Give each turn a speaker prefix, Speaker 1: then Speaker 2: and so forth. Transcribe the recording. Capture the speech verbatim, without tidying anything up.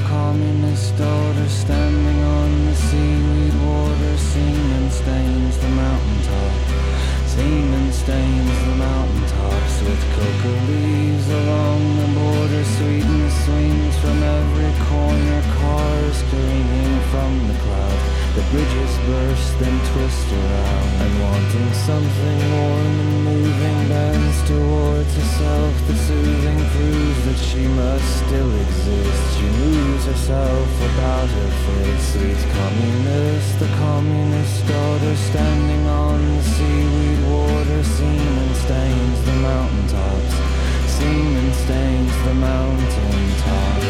Speaker 1: communist daughter standing on the seaweed water. Semen stains the mountaintop. Semen stains the mountaintops with coca leaves along the border. Sweetness swings from every corner. Cars careening from the cloud. The bridges burst and twist around, and wanting something warm and moving bends towards herself. The soothing proves that she must still exist. She moves herself about her face. Sweet communist, the communist daughter standing on the seaweed water. Semen stains the mountaintops. Semen stains the mountaintops.